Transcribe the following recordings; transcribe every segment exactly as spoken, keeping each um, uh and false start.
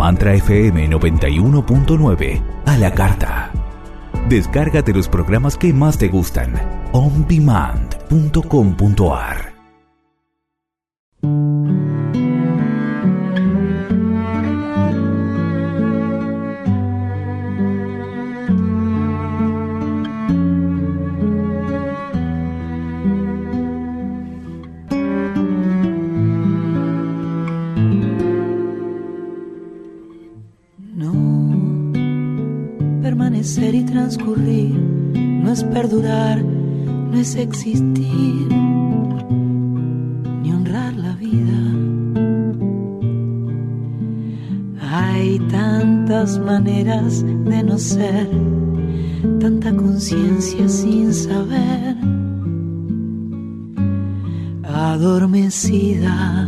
Mantra F M noventa y uno punto nueve a la carta. Descárgate los programas que más te gustan. on demand punto com punto a r. Permanecer y transcurrir no es perdurar, no es existir, ni honrar la vida. Hay tantas maneras de no ser, tanta conciencia sin saber, adormecida.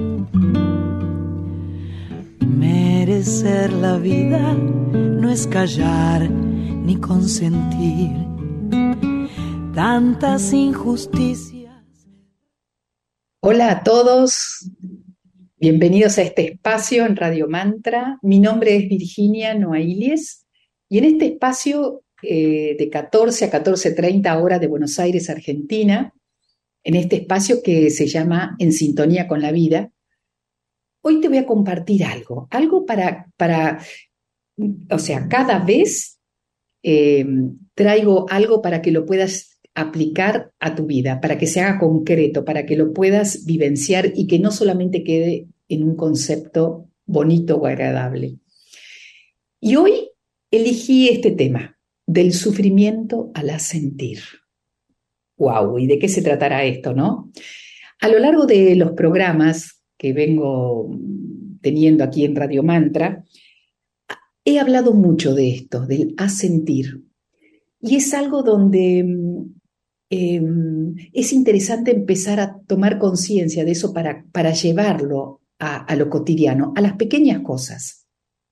Merecer la vida no es callar ni consentir tantas injusticias. Hola a todos, bienvenidos a este espacio en Radio Mantra. Mi nombre es Virginia Noailies y en este espacio eh, de catorce a catorce treinta horas de Buenos Aires, Argentina, en este espacio que se llama En Sintonía con la Vida, hoy te voy a compartir algo, algo para... para O sea, cada vez eh, traigo algo para que lo puedas aplicar a tu vida, para que se haga concreto, para que lo puedas vivenciar y que no solamente quede en un concepto bonito o agradable. Y hoy elegí este tema, del sufrimiento al asentir. ¡Wow! ¿Y de qué se tratará esto, no? A lo largo de los programas que vengo teniendo aquí en Radio Mantra, he hablado mucho de esto, del asentir, y es algo donde eh, es interesante empezar a tomar conciencia de eso para, para llevarlo a, a lo cotidiano, a las pequeñas cosas.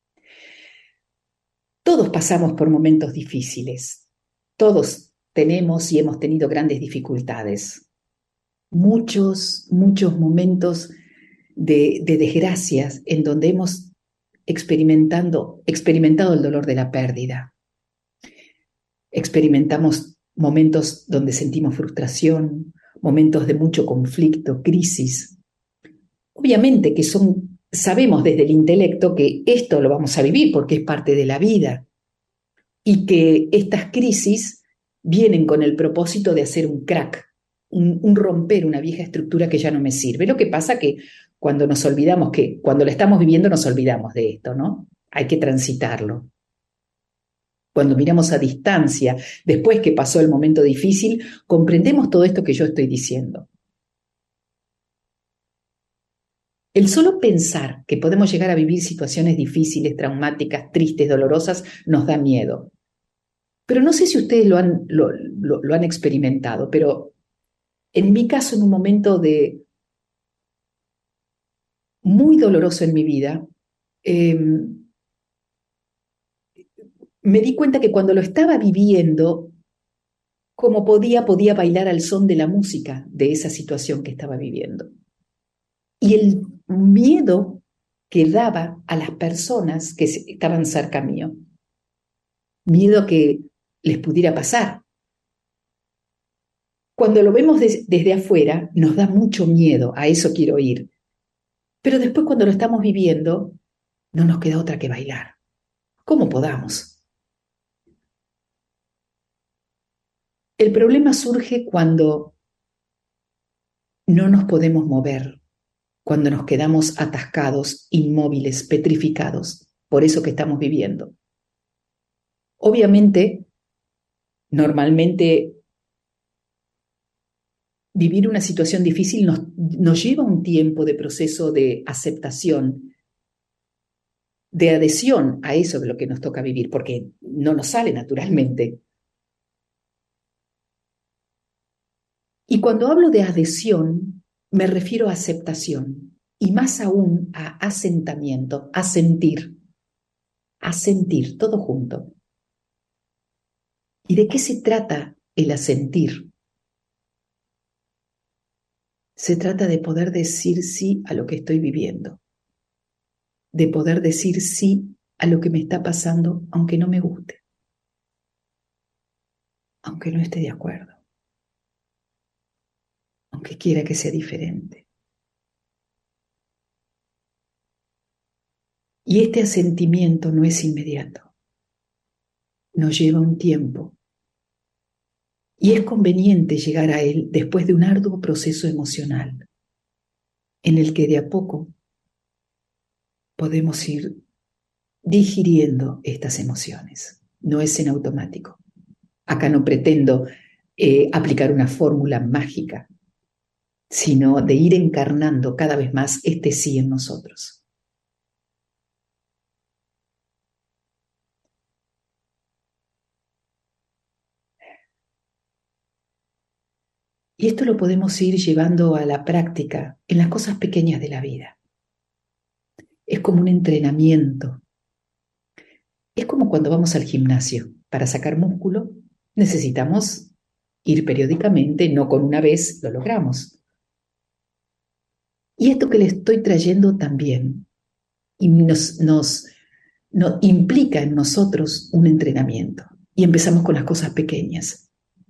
Todos pasamos por momentos difíciles, todos tenemos y hemos tenido grandes dificultades, muchos, muchos momentos de, de desgracias en donde hemos Experimentando, experimentado el dolor de la pérdida. Experimentamos momentos donde sentimos frustración, momentos de mucho conflicto, crisis. Obviamente que son, sabemos desde el intelecto que esto lo vamos a vivir porque es parte de la vida y que estas crisis vienen con el propósito de hacer un crack, un, un romper una vieja estructura que ya no me sirve. Lo que pasa que cuando nos olvidamos que, cuando lo estamos viviendo nos olvidamos de esto, ¿no? Hay que transitarlo. Cuando miramos a distancia, después que pasó el momento difícil, comprendemos todo esto que yo estoy diciendo. El solo pensar que podemos llegar a vivir situaciones difíciles, traumáticas, tristes, dolorosas, nos da miedo. Pero no sé si ustedes lo han, lo, lo, lo han experimentado, pero en mi caso, en un momento de muy doloroso en mi vida, eh, me di cuenta que cuando lo estaba viviendo, como podía, podía bailar al son de la música de esa situación que estaba viviendo. Y el miedo que daba a las personas que estaban cerca mío, miedo que les pudiera pasar. Cuando lo vemos des- desde afuera, nos da mucho miedo, a eso quiero ir. Pero después cuando lo estamos viviendo, no nos queda otra que bailar. ¿Cómo podamos? El problema surge cuando no nos podemos mover, cuando nos quedamos atascados, inmóviles, petrificados, por eso que estamos viviendo. Obviamente, normalmente, vivir una situación difícil nos, nos lleva un tiempo de proceso de aceptación, de adhesión a eso de lo que nos toca vivir, porque no nos sale naturalmente. Y cuando hablo de adhesión, me refiero a aceptación, y más aún a asentamiento, a sentir, a sentir, todo junto. ¿Y de qué se trata el asentir? Se trata de poder decir sí a lo que estoy viviendo. de poder decir sí a lo que me está pasando, aunque no me guste, aunque no esté de acuerdo, aunque quiera que sea diferente. Y este asentimiento no es inmediato, nos lleva un tiempo. Y es conveniente llegar a él después de un arduo proceso emocional, en el que de a poco podemos ir digiriendo estas emociones. No es en automático. Acá no pretendo eh, aplicar una fórmula mágica, sino de ir encarnando cada vez más este sí en nosotros. Y esto lo podemos ir llevando a la práctica en las cosas pequeñas de la vida. Es como un entrenamiento. Es como cuando vamos al gimnasio. Para sacar músculo necesitamos ir periódicamente, no con una vez lo logramos. Y esto que le estoy trayendo también y nos, nos, nos implica en nosotros un entrenamiento. Y empezamos con las cosas pequeñas.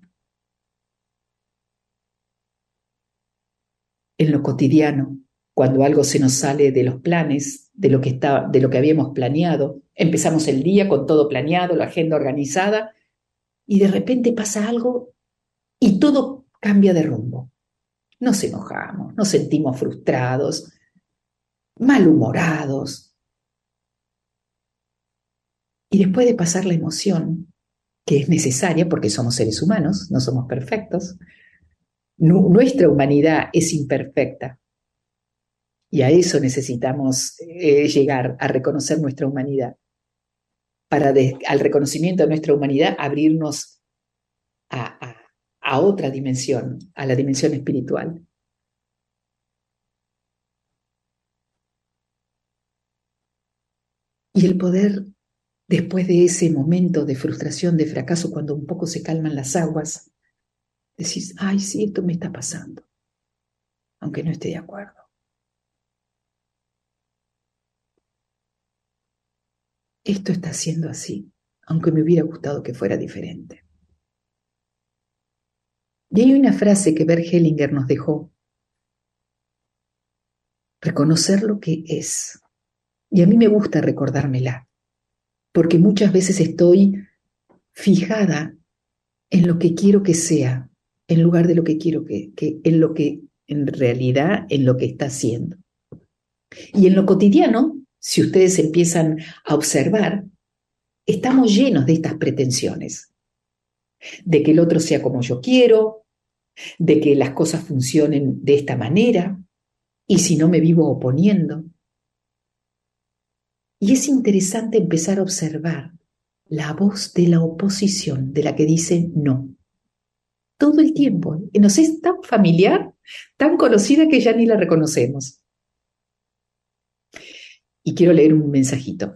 En lo cotidiano, cuando algo se nos sale de los planes, de lo que está, de lo que habíamos planeado, empezamos el día con todo planeado, la agenda organizada, y de repente pasa algo y todo cambia de rumbo. Nos enojamos, nos sentimos frustrados, malhumorados. Y después de pasar la emoción, que es necesaria porque somos seres humanos, no somos perfectos, nuestra humanidad es imperfecta. Y a eso necesitamos eh, llegar, a reconocer nuestra humanidad. Para, de, al reconocimiento de nuestra humanidad, abrirnos a, a, a otra dimensión, a la dimensión espiritual. Y el poder, después de ese momento de frustración, de fracaso, cuando un poco se calman las aguas, decís, ay, sí, esto me está pasando, aunque no esté de acuerdo. Esto está siendo así, aunque me hubiera gustado que fuera diferente. Y hay una frase que Bert Hellinger nos dejó: reconocer lo que es. Y a mí me gusta recordármela, porque muchas veces estoy fijada en lo que quiero que sea, en lugar de lo que quiero que, que en lo que en realidad, en lo que está siendo. Y en lo cotidiano, si ustedes empiezan a observar, estamos llenos de estas pretensiones, de que el otro sea como yo quiero, de que las cosas funcionen de esta manera, y si no me vivo oponiendo. Y es interesante empezar a observar la voz de la oposición, de la que dice no. Todo el tiempo. Y nos es tan familiar, tan conocida que ya ni la reconocemos. Y quiero leer un mensajito.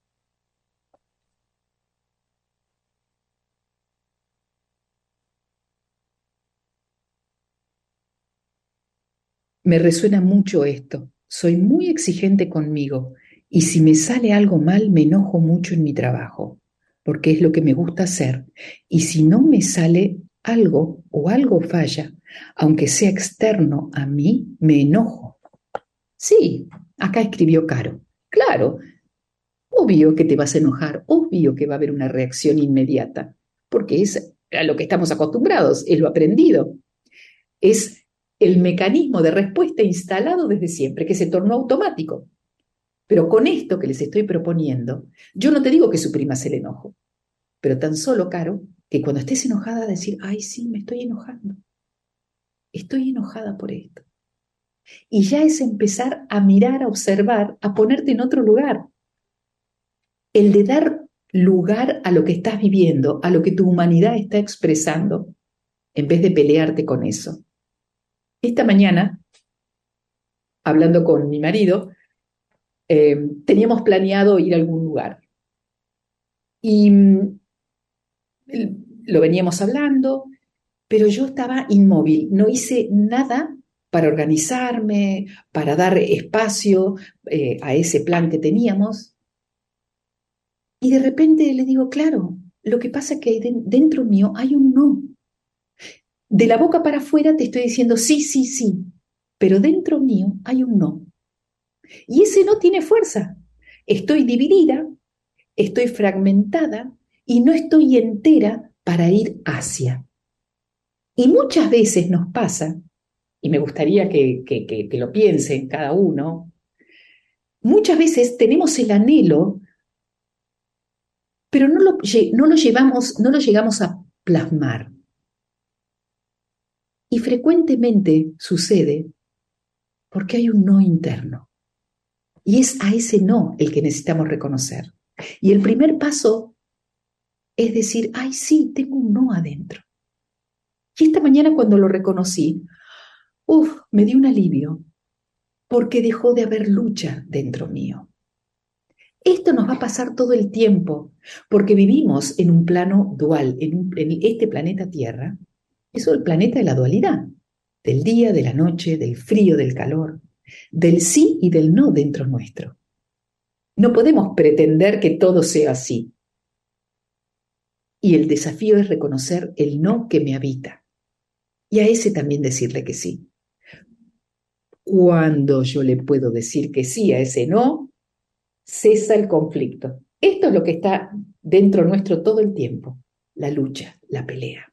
Me resuena mucho esto. Soy muy exigente conmigo y si me sale algo mal me enojo mucho en mi trabajo, porque es lo que me gusta hacer. Y si no me sale algo o algo falla, aunque sea externo a mí, me enojo. Sí, acá escribió Caro. Claro, obvio que te vas a enojar, obvio que va a haber una reacción inmediata, porque es a lo que estamos acostumbrados, es lo aprendido. Es el mecanismo de respuesta instalado desde siempre, que se tornó automático. Pero con esto que les estoy proponiendo, yo no te digo que suprimas el enojo, pero tan solo, Caro, que cuando estés enojada decir, ay, sí, me estoy enojando. Estoy enojada por esto. Y ya es empezar a mirar, a observar, a ponerte en otro lugar. El de dar lugar a lo que estás viviendo, a lo que tu humanidad está expresando, en vez de pelearte con eso. Esta mañana, hablando con mi marido, eh, teníamos planeado ir a algún lugar. Y mm, lo veníamos hablando, pero yo estaba inmóvil, no hice nada para organizarme, para dar espacio eh, a ese plan que teníamos. Y de repente le digo, claro, lo que pasa es que dentro mío hay un no. De la boca para afuera te estoy diciendo sí, sí, sí, pero dentro mío hay un no. Y ese no tiene fuerza. Estoy dividida, estoy fragmentada y no estoy entera para ir hacia. Y muchas veces nos pasa, y me gustaría que, que, que, que lo piensen cada uno, muchas veces tenemos el anhelo, pero no lo, no lo llevamos, no lo llegamos a plasmar. Y frecuentemente sucede porque hay un no interno. Y es a ese no el que necesitamos reconocer. Y el primer paso es decir, ay, sí, tengo un no adentro. Y esta mañana cuando lo reconocí, uf, me dio un alivio, porque dejó de haber lucha dentro mío. Esto nos va a pasar todo el tiempo, porque vivimos en un plano dual, en, un, en este planeta Tierra. Es el planeta de la dualidad, del día, de la noche, del frío, del calor, del sí y del no dentro nuestro. No podemos pretender que todo sea así. Y el desafío es reconocer el no que me habita. Y a ese también decirle que sí. Cuando yo le puedo decir que sí a ese no, cesa el conflicto. Esto es lo que está dentro nuestro todo el tiempo, la lucha, la pelea.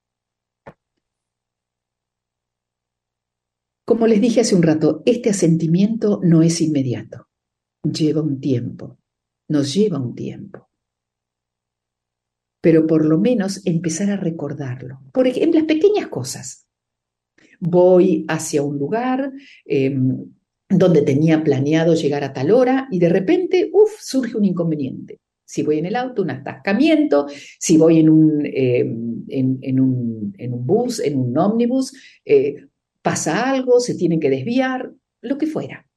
Como les dije hace un rato, este asentimiento no es inmediato, lleva un tiempo, nos lleva un tiempo. Pero por lo menos empezar a recordarlo. Por ejemplo, las pequeñas cosas. Voy hacia un lugar eh, donde tenía planeado llegar a tal hora y de repente, uff, surge un inconveniente. Si voy en el auto, un atascamiento. Si voy en un, eh, en, en, un, en un bus, en un ómnibus, eh, pasa algo, se tienen que desviar, lo que fuera.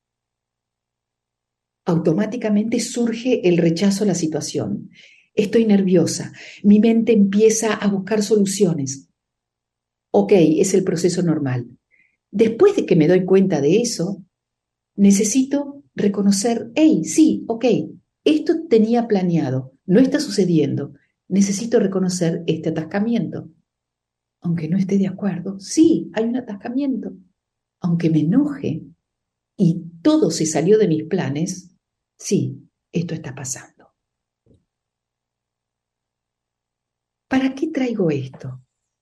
Automáticamente surge el rechazo a la situación. Estoy nerviosa, mi mente empieza a buscar soluciones. Ok, es el proceso normal. Después de que me doy cuenta de eso, necesito reconocer, hey, sí, ok, esto tenía planeado, no está sucediendo. Necesito reconocer este atascamiento. Aunque no esté de acuerdo, sí, hay un atascamiento. Aunque me enoje y todo se salió de mis planes, sí, esto está pasando. ¿Para qué traigo esto?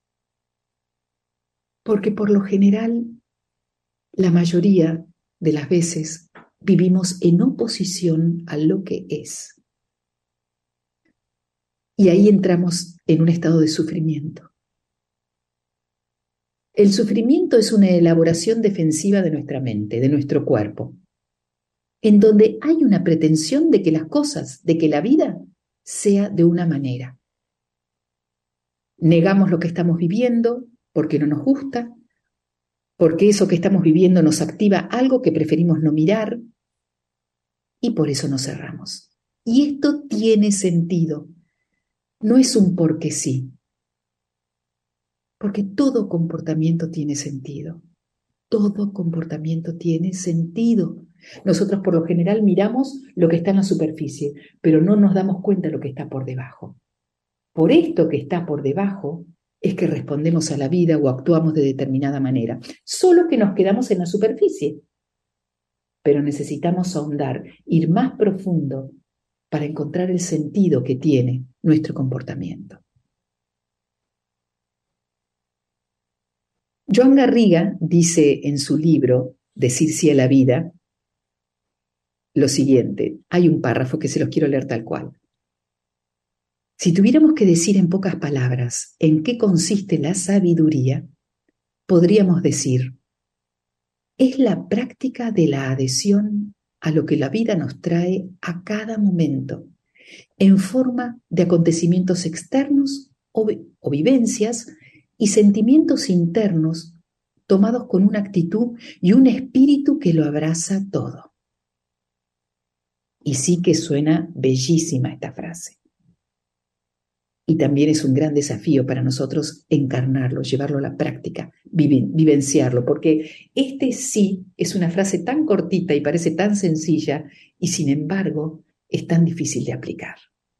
Porque por lo general, la mayoría de las veces vivimos en oposición a lo que es. Y ahí entramos en un estado de sufrimiento. El sufrimiento es una elaboración defensiva de nuestra mente, de nuestro cuerpo, en donde hay una pretensión de que las cosas, de que la vida sea de una manera. Negamos lo que estamos viviendo porque no nos gusta, porque eso que estamos viviendo nos activa algo que preferimos no mirar y por eso nos cerramos. Y esto tiene sentido, no es un porque sí, porque todo comportamiento tiene sentido, todo comportamiento tiene sentido. Nosotros por lo general miramos lo que está en la superficie, pero no nos damos cuenta de lo que está por debajo. Por esto que está por debajo es que respondemos a la vida o actuamos de determinada manera, solo que nos quedamos en la superficie. Pero necesitamos ahondar, ir más profundo para encontrar el sentido que tiene nuestro comportamiento. Joan Garriga dice en su libro Decir sí a la vida lo siguiente, hay un párrafo que se los quiero leer tal cual. Si tuviéramos que decir en pocas palabras en qué consiste la sabiduría, podríamos decir, es la práctica de la adhesión a lo que la vida nos trae a cada momento, en forma de acontecimientos externos o, o vivencias y sentimientos internos tomados con una actitud y un espíritu que lo abraza todo. Y sí que suena bellísima esta frase. Y también es un gran desafío para nosotros encarnarlo, llevarlo a la práctica, vivi- vivenciarlo, porque este sí es una frase tan cortita y parece tan sencilla y sin embargo es tan difícil de aplicar.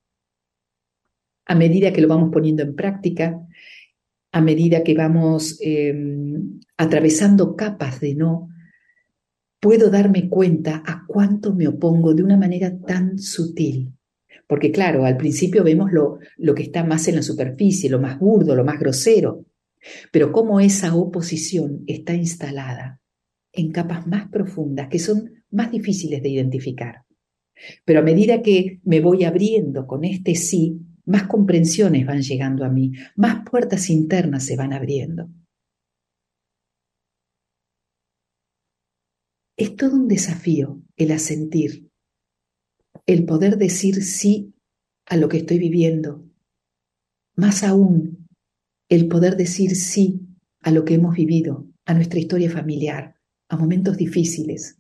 A medida que lo vamos poniendo en práctica, a medida que vamos eh, atravesando capas de no, puedo darme cuenta a cuánto me opongo de una manera tan sutil. Porque claro, al principio vemos lo, lo que está más en la superficie, lo más burdo, lo más grosero, pero cómo esa oposición está instalada en capas más profundas que son más difíciles de identificar. Pero a medida que me voy abriendo con este sí, más comprensiones van llegando a mí, más puertas internas se van abriendo. Es todo un desafío el asentir, el poder decir sí a lo que estoy viviendo. Más aún, el poder decir sí a lo que hemos vivido, a nuestra historia familiar, a momentos difíciles.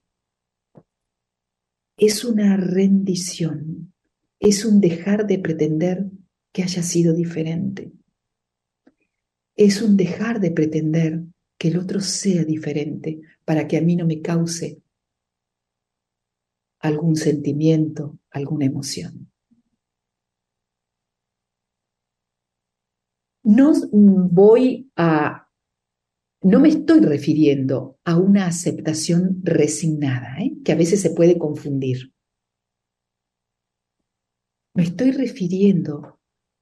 Es una rendición, es un dejar de pretender que haya sido diferente. Es un dejar de pretender que el otro sea diferente para que a mí no me cause algún sentimiento, alguna emoción. No voy a, no me estoy refiriendo a una aceptación resignada, ¿eh? Que a veces se puede confundir. Me estoy refiriendo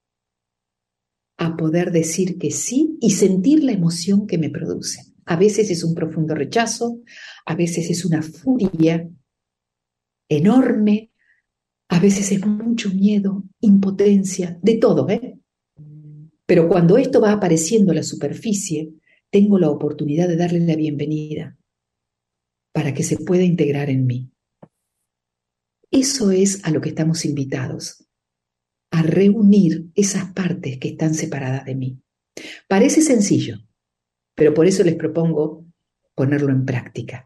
a poder decir que sí y sentir la emoción que me produce. A veces es un profundo rechazo, a veces es una furia enorme, a veces es mucho miedo, impotencia, de todo, ¿eh? Pero cuando esto va apareciendo a la superficie, tengo la oportunidad de darle la bienvenida para que se pueda integrar en mí. Eso es a lo que estamos invitados, a reunir esas partes que están separadas de mí. Parece sencillo, pero por eso les propongo ponerlo en práctica.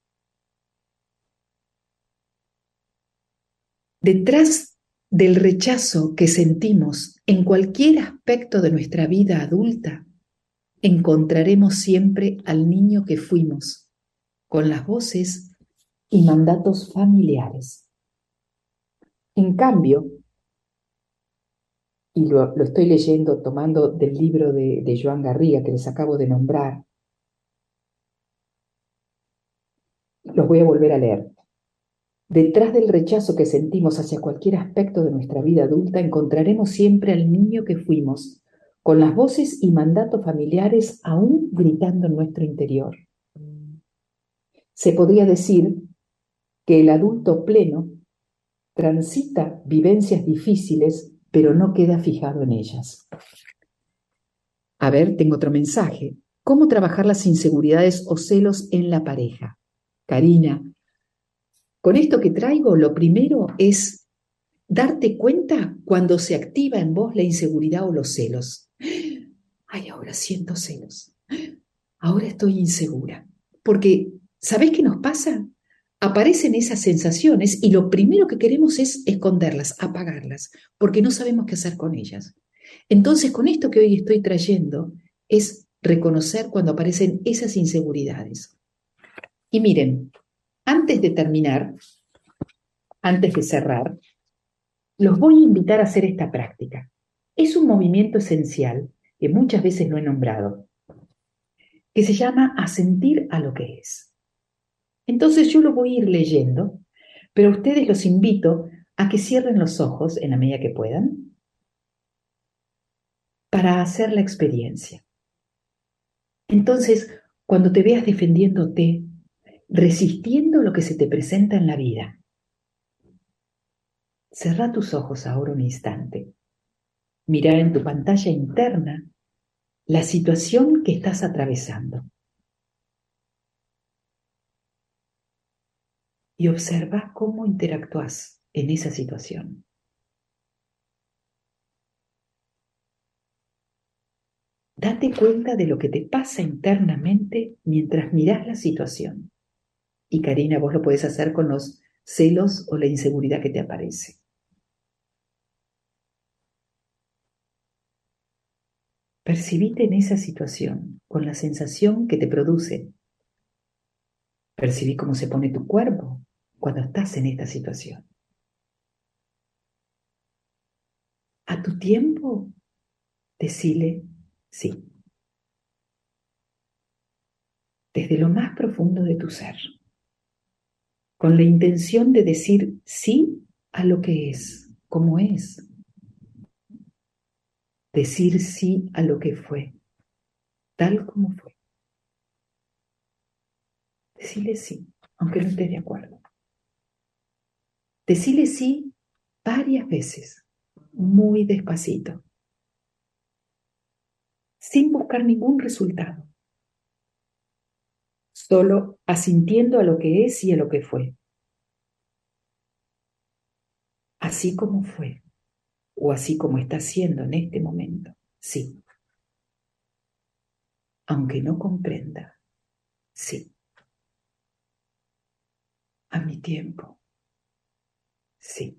Detrás del rechazo que sentimos en cualquier aspecto de nuestra vida adulta, encontraremos siempre al niño que fuimos, con las voces y mandatos familiares. En cambio, y lo, lo estoy leyendo tomando del libro de, de Joan Garriga que les acabo de nombrar, los voy a volver a leer. Detrás del rechazo que sentimos hacia cualquier aspecto de nuestra vida adulta, encontraremos siempre al niño que fuimos, con las voces y mandatos familiares aún gritando en nuestro interior. Se podría decir que el adulto pleno transita vivencias difíciles, pero no queda fijado en ellas. A ver, tengo otro mensaje. ¿Cómo trabajar las inseguridades o celos en la pareja? Karina, con esto que traigo, lo primero es darte cuenta cuando se activa en vos la inseguridad o los celos. Ay, ahora siento celos. Ahora estoy insegura. Porque, ¿sabés qué nos pasa? Aparecen esas sensaciones y lo primero que queremos es esconderlas, apagarlas, porque no sabemos qué hacer con ellas. Entonces, con esto que hoy estoy trayendo, es reconocer cuando aparecen esas inseguridades. Y miren, antes de terminar, antes de cerrar, los voy a invitar a hacer esta práctica. Es un movimiento esencial que muchas veces no he nombrado, que se llama asentir a lo que es. Entonces yo lo voy a ir leyendo, pero a ustedes los invito a que cierren los ojos en la medida que puedan para hacer la experiencia. Entonces, cuando te veas defendiéndote, resistiendo lo que se te presenta en la vida, cerrá tus ojos ahora un instante. Mirá en tu pantalla interna la situación que estás atravesando. Y observa cómo interactúas en esa situación. Date cuenta de lo que te pasa internamente mientras mirás la situación. Y Karina, vos lo podés hacer con los celos o la inseguridad que te aparece. Percibite en esa situación con la sensación que te produce. Percibí cómo se pone tu cuerpo cuando estás en esta situación. A tu tiempo, decile sí. Desde lo más profundo de tu ser. Con la intención de decir sí a lo que es, como es. Decir sí a lo que fue, tal como fue. Decile sí, aunque no estés de acuerdo. Decile sí varias veces, muy despacito, sin buscar ningún resultado, solo asintiendo a lo que es y a lo que fue. Así como fue, o así como está siendo en este momento, sí. Aunque no comprenda, sí. A mi tiempo, sí.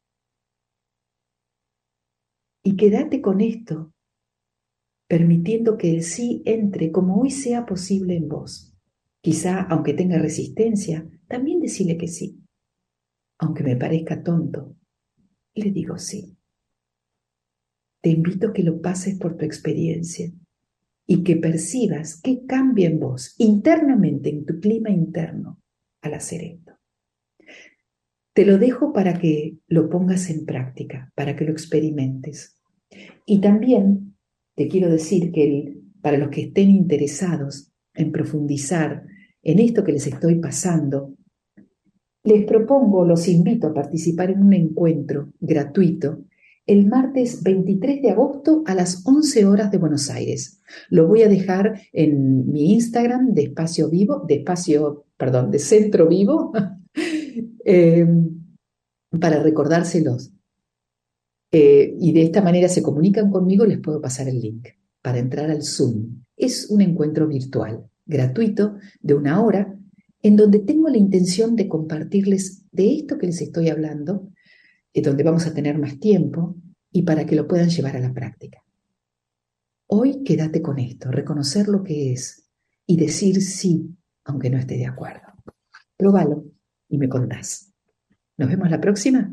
Y quédate con esto, permitiendo que el sí entre como hoy sea posible en vos. Quizá, aunque tenga resistencia, también decirle que sí. Aunque me parezca tonto, le digo sí. Te invito a que lo pases por tu experiencia y que percibas qué cambia en vos, internamente, en tu clima interno, al hacer esto. Te lo dejo para que lo pongas en práctica, para que lo experimentes. Y también te quiero decir que el, para los que estén interesados en profundizar en esto que les estoy pasando, les propongo, los invito a participar en un encuentro gratuito el martes veintitrés de agosto a las once horas de Buenos Aires. Lo voy a dejar en mi Instagram de Espacio Vivo, de Espacio, perdón, de Centro Vivo, eh, para recordárselos. Eh, y de esta manera se comunican conmigo, les puedo pasar el link para entrar al Zoom. Es un encuentro virtual, gratuito, de una hora, en donde tengo la intención de compartirles de esto que les estoy hablando, eh, donde vamos a tener más tiempo y para que lo puedan llevar a la práctica. Hoy quédate con esto, reconocer lo que es y decir sí, aunque no esté de acuerdo. Próbalo y me contás. ¿Nos vemos la próxima?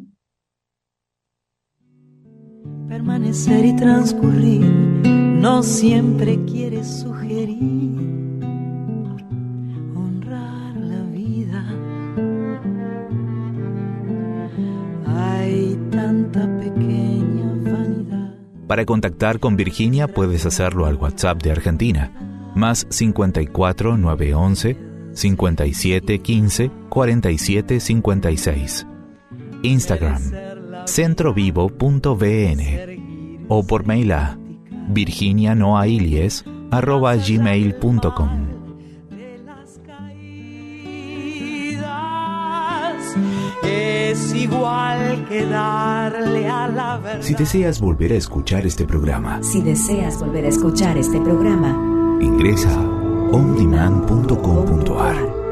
Permanecer y transcurrir no siempre quiere sugerir honrar la vida. Hay tanta pequeña vanidad. Para contactar con Virginia puedes hacerlo al WhatsApp de Argentina, más cincuenta y cuatro, nueve once, cincuenta y siete, quince, cuarenta y siete, cincuenta y seis. Instagram, centrovivo punto v n o por mail a virginianoailies arroba gmail punto com. Es igual que darle a la verdad. Si deseas volver a escuchar este programa, Si deseas volver a escuchar este programa, ingresa a on demand punto com punto a r.